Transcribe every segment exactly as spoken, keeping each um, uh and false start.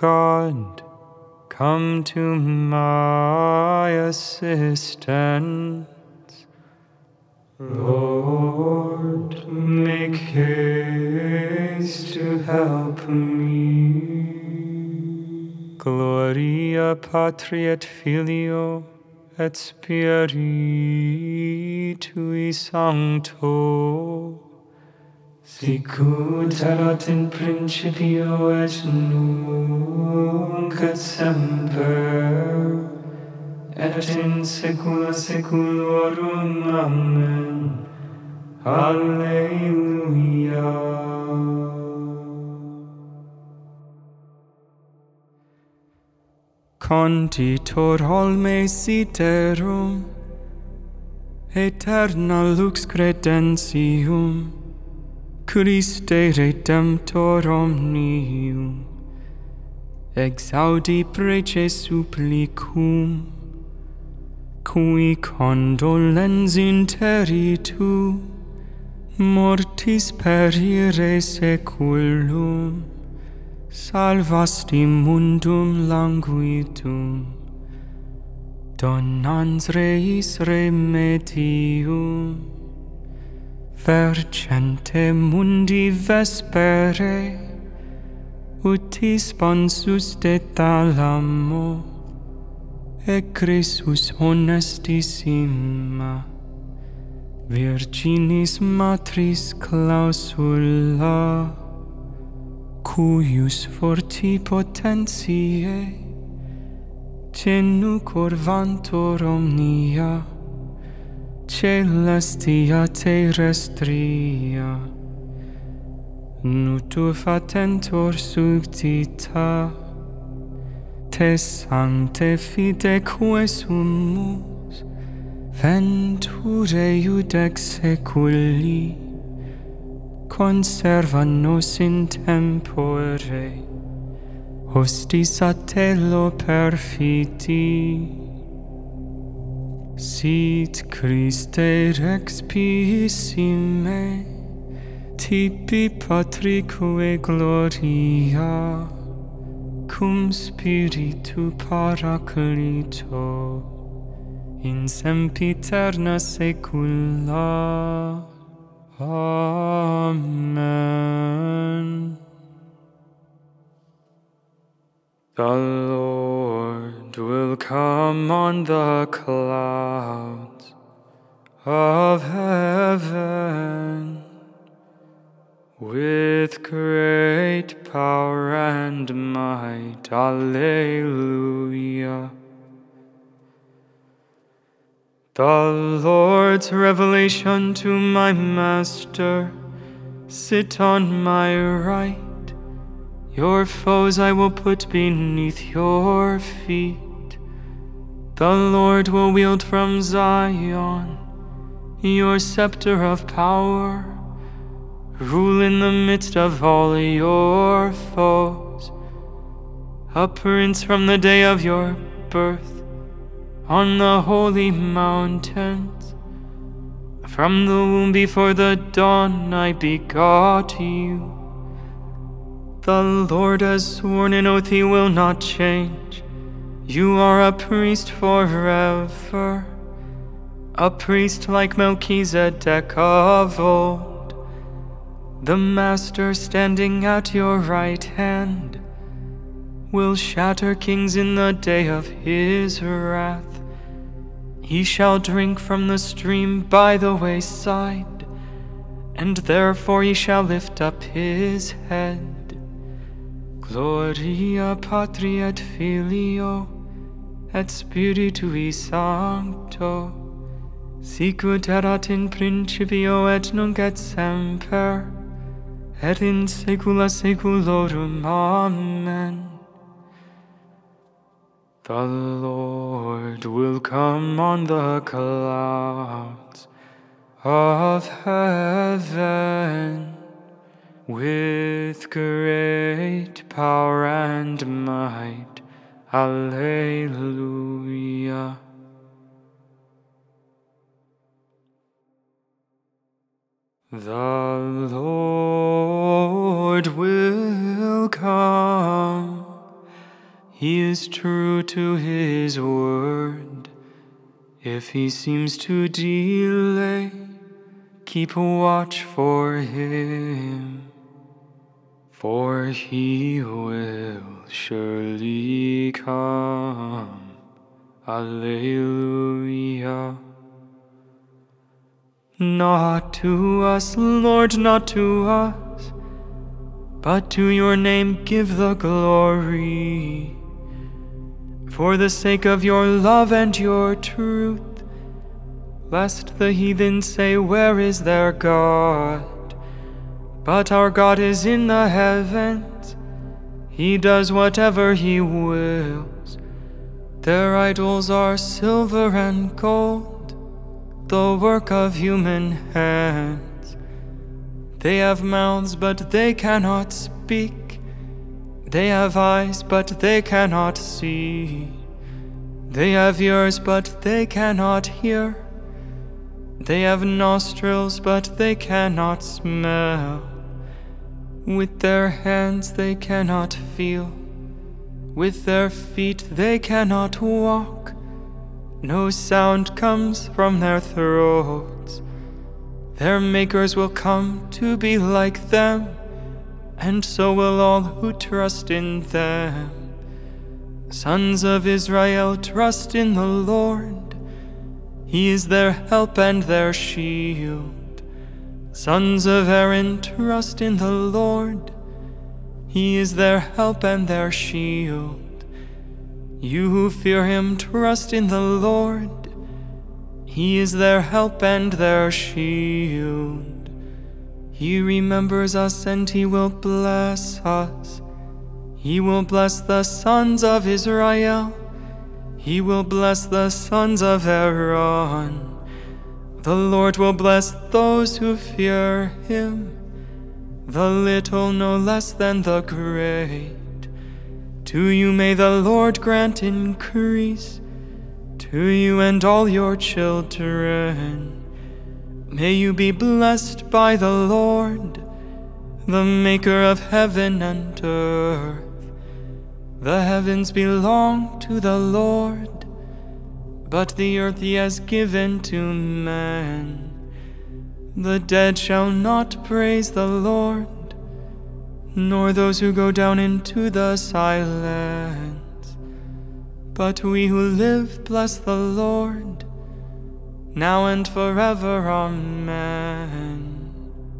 God, come to my assistance. Lord, make haste to help me. Gloria Patri et Filio et Spiritui Sancto, sicut erat in principio et nunc et semper, et in saecula saeculorum. Amen. Alleluia. Conditor olme siterum, aeterna lux credentium, Christe Redemptor omnium, exaudi prece supplicum, cui condolens interitu, mortis perire seculum, salvasti mundum languidum, donans reis remedium, vergente mundi vespere, utis sponsus de thalamo, e Christus honestissima, Virginis matris clausula, cuius forti potentiae tenucor vantor omnia, celestia terrestria, nutu fatentor subtita, te sancte fideque sumus, venture iudex seculi, conserva nos in tempore, hostis a telo perfidi. Sit Christe Rex pissime, tibi Patrique gloria, cum Spiritu Paraclito, in sempiterna saecula. Amen. The Lord will come on the clouds of heaven with great power and might. Alleluia. The Lord's revelation to my Master, sit on my right. Your foes I will put beneath your feet. The Lord will wield from Zion your scepter of power. Rule in the midst of all your foes. A prince from the day of your birth, on the holy mountains. From the womb before the dawn I begot you. The Lord has sworn an oath he will not change. You are a priest forever, a priest like Melchizedek of old. The Master standing at your right hand will shatter kings in the day of his wrath. He shall drink from the stream by the wayside, and therefore he shall lift up his head. Gloria Patri et Filio et Spiritui Sancto, sicut erat in principio et nunc et semper, et in saecula saeculorum. Amen. The Lord will come on the clouds of heaven with great power and might. Alleluia. The Lord will come He is true to his word. If he seems to delay, keep watch for him, for he will surely come. Alleluia. Not to us, Lord, not to us, but to your name give the glory. For the sake of your love and your truth, lest the heathen say, where is their God? But our God is in the heavens. He does whatever he wills. Their idols are silver and gold, the work of human hands. They have mouths, but they cannot speak. They have eyes, but they cannot see. They have ears, but they cannot hear. They have nostrils, but they cannot smell. With their hands they cannot feel. With their feet they cannot walk. No sound comes from their throats. Their makers will come to be like them, and so will all who trust in them. Sons of Israel, trust in the Lord. He is their help and their shield. Sons of Aaron, trust in the Lord. He is their help and their shield. You who fear him, trust in the Lord. He is their help and their shield. He remembers us and he will bless us. He will bless the sons of Israel. He will bless the sons of Aaron. The Lord will bless those who fear him, the little no less than the great. To you may the Lord grant increase, to you and all your children. May you be blessed by the Lord, the maker of heaven and earth. The heavens belong to the Lord, but the earth he has given to man. The dead shall not praise the Lord, nor those who go down into the silence. But we who live bless the Lord, now and forever. Amen.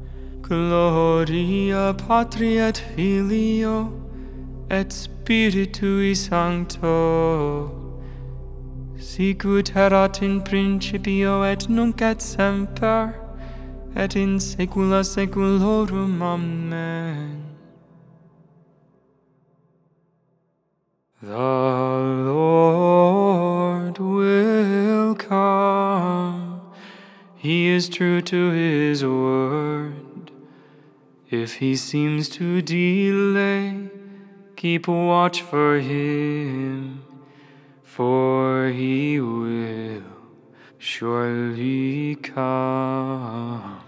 Gloria Patri et Filio et Spiritui Sancto, sicut erat in principio et nunc et semper, et in saecula saeculorum. Amen. The Lord will come. He is true to his word. If he seems to delay, keep watch for him, for he will surely come.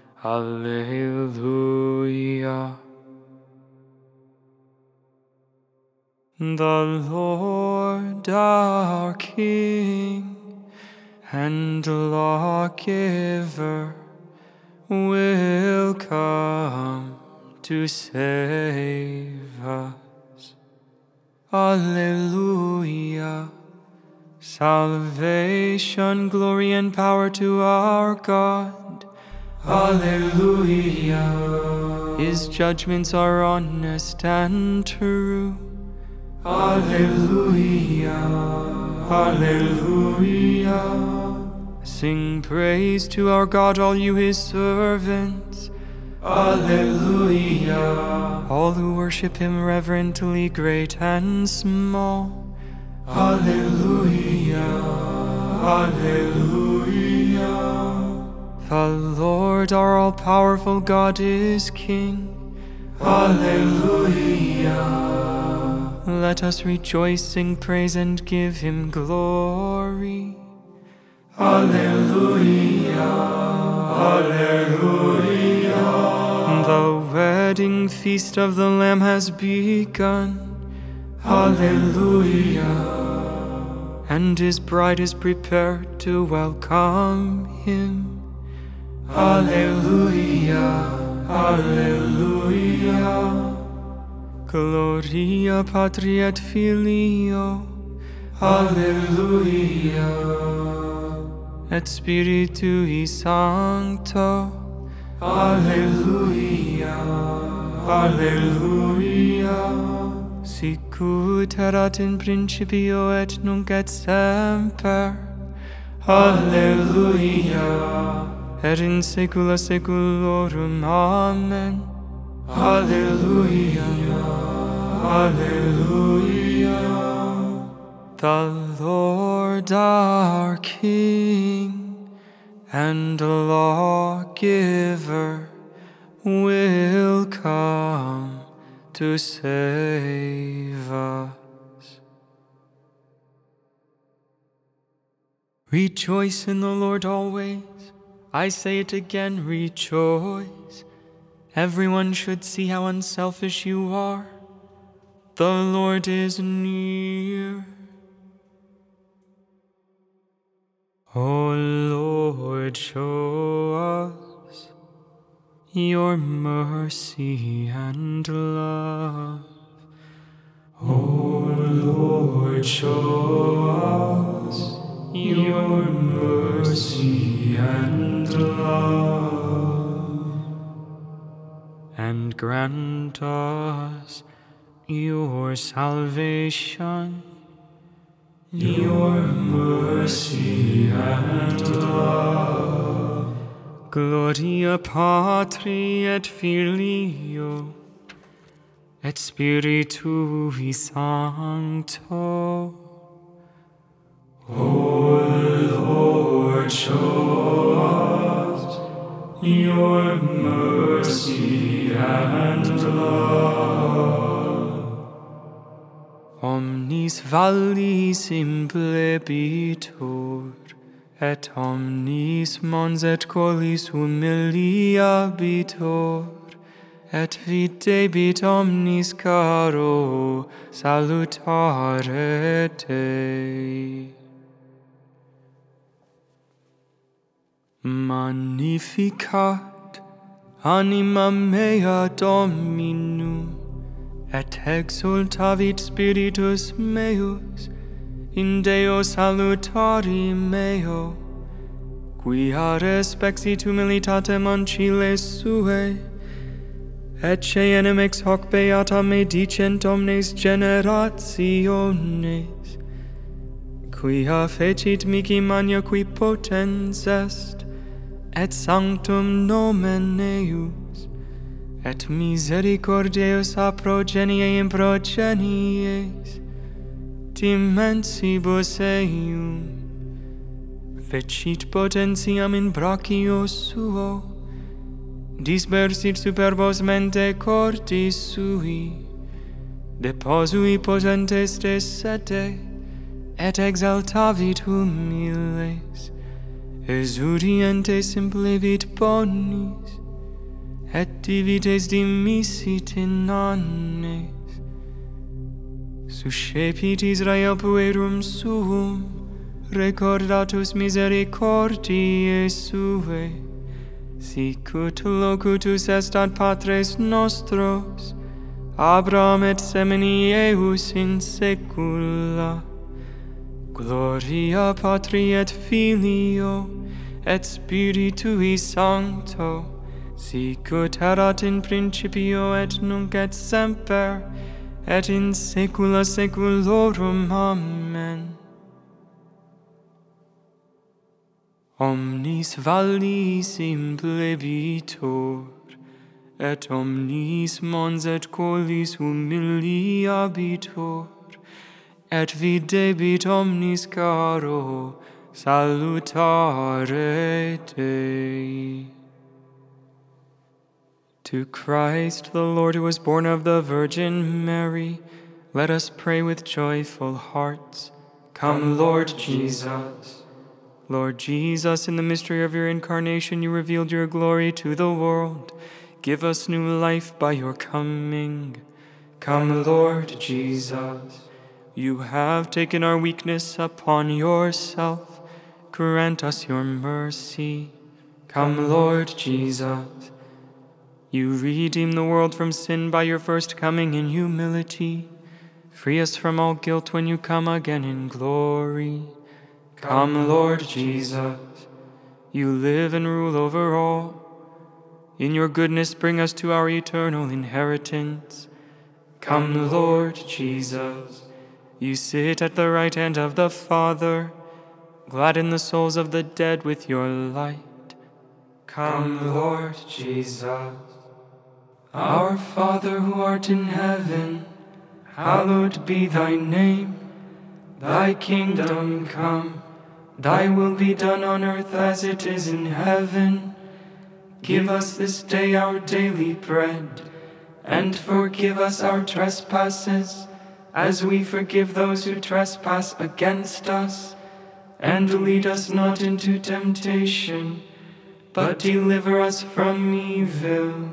Alleluia. The Lord our King and lawgiver will come to save us. Alleluia. Salvation, glory, and power to our God. Alleluia. His judgments are honest and true. Alleluia. Alleluia. Sing praise to our God, all you his servants. Alleluia. All who worship him reverently, great and small. Alleluia. Alleluia. The Lord our all-powerful God is King. Alleluia. Let us rejoice, sing praise, and give him glory. Alleluia. Alleluia. The wedding feast of the Lamb has begun. Hallelujah. And his bride is prepared to welcome him. Hallelujah. Hallelujah. Gloria Patri et Filio. Hallelujah. Et Spiritui Sancto. Hallelujah. Hallelujah. Sicut erat in principio et nunc et semper. Hallelujah. Et in saecula saeculorum. Amen. Hallelujah. Hallelujah. The Lord our King and lawgiver will come to save us. Rejoice in the Lord always. I say it again, rejoice. Everyone should see how unselfish you are. The Lord is near. O Lord, show us your mercy and love. O Lord, show us your mercy and love, and grant us your salvation, your mercy and love. Gloria Patri et Filio et Spiritui Sancto. O Lord, show us your mercy and love. Omnis vallis implebitur, et omnis mons et collis humiliabitur, et videbit omnis caro salutare Dei. Magnificat anima mea Dominum, et exultavit spiritus meus in Deo salutari meo, quia respexit humilitatem ancile suae, et cenem ex hoc beata me dicent omnes generationes, quia fecit mihi magna qui potens est, et sanctum nomen eius, et misericordiae a progenie in progenies, dimensibus eium, fecit potentiam in brachio suo, dispersit superbos mente cordis sui, deposui potentes de sede, et exaltavit humiles, exudientes implevit bonis, et divites dimisit in annes. Suscepit Israel puerum suum, recordatus misericordiae suae, sicut locutus est ad patres nostros, Abraham et semini eius in saecula. Gloria Patri et Filio et Spiritui Sancto, sicut erat in principio et nunc et semper, et in saecula saeculorum. Amen. Omnis vallis implebitur, et omnis mons et collis humiliabitur, et videbit omnis caro salutare Dei. To Christ the Lord, who was born of the Virgin Mary, let us pray with joyful hearts. Come, Lord Jesus. Lord Jesus, in the mystery of your incarnation, you revealed your glory to the world. Give us new life by your coming. Come, Lord Jesus. You have taken our weakness upon yourself. Grant us your mercy. Come, Lord Jesus. You redeem the world from sin by your first coming in humility. Free us from all guilt when you come again in glory. Come, Lord Jesus. You live and rule over all. In your goodness bring us to our eternal inheritance. Come, Lord Jesus. You sit at the right hand of the Father. Gladden the souls of the dead with your light. Come, Lord Jesus. Our Father who art in heaven, hallowed be thy name. Thy kingdom come, thy will be done on earth as it is in heaven. Give us this day our daily bread, and forgive us our trespasses, as we forgive those who trespass against us. And lead us not into temptation, but deliver us from evil.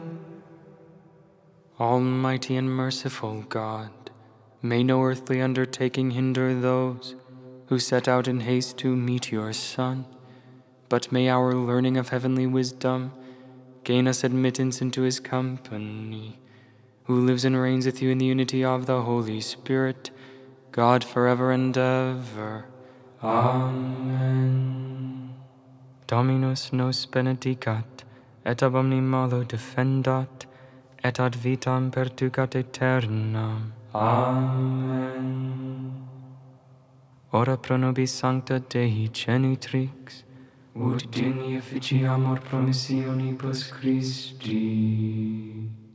Almighty and merciful God, may no earthly undertaking hinder those who set out in haste to meet your Son, but may our learning of heavenly wisdom gain us admittance into his company, who lives and reigns with you in the unity of the Holy Spirit, God forever and ever. Amen. Dominus nos benedicat, et ab omni malo defendat, et ad vitam perducat aeternam. Amen. Ora pro nobis sancta Dei genitrix, ut digni efficiamur promissionibus Christi.